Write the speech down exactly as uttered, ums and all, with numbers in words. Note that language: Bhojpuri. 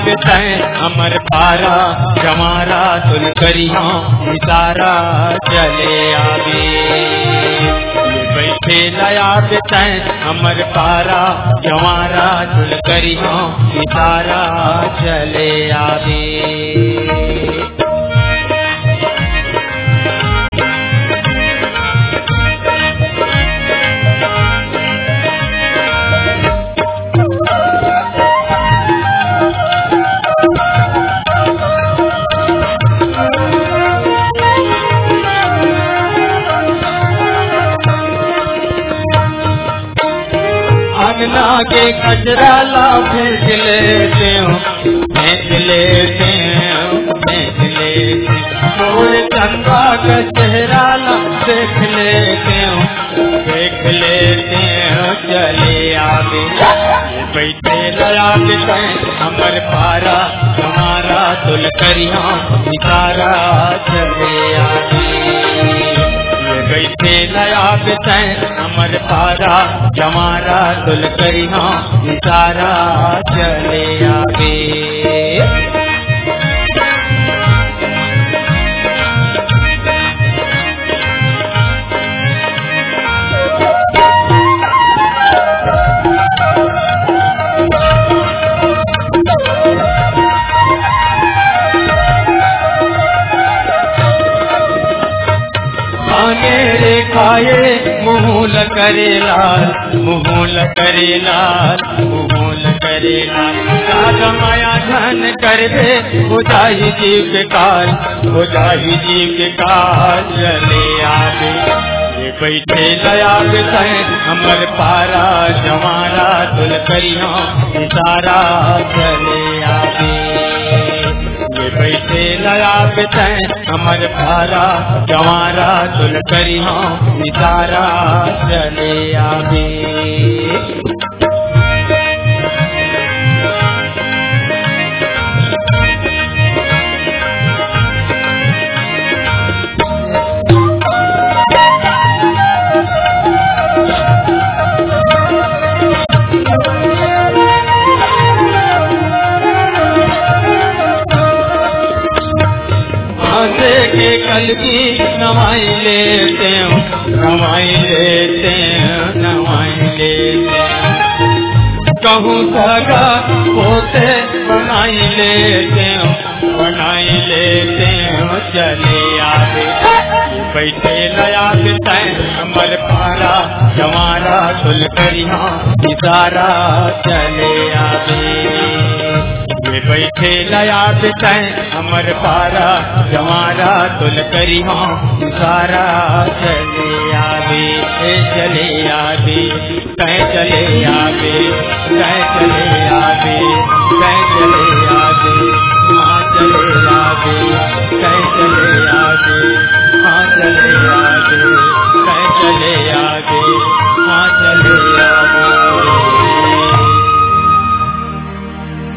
तैं अमर पारा जमारा तुल करिया इशारा चले आवे बैठे लया तैं अमर पारा जमारा तुल करिया इशारा चले आवे के कचरा ला फेंक लेते हो फेंक लेते हो फेंक लेते मोर चंदा का चेहरा ला देख लेते हो देख लेते हो चले आवे बैठे लया तैं अमर पारा हमारा तुल करिया इशारा चले आवे बैठे लया तैं अमर पारा जमारा तुल करिया इशारा चले आवे खाए मुहूल करे लाल मुहूल करे लाल मुहूल करे लाल राजा माया धन कर दे हो जाही जीव के काल हो जाही जीव के काल चले आवे ये बैठे लया तैं अमर पारा जमारा तुल करिया इशारा चले आवे बैठे लया तैं अमर पारा जमारा तुल करिया इशारा चले आवे के कल की नवाई लेते हो नवाई लेते हैं नवाई लेते कहूँ सगा होते बनाई लेते हो बनाई लेते हो चले आवे बैठे लया तैं अमर पारा जमारा तुल करिया इशारा चले आवे बैठे लया तैं अमर पारा जमारा तुल करिया इशारा चले आवे चले आवे तैं चले आवे तैं चले आवे तैं चले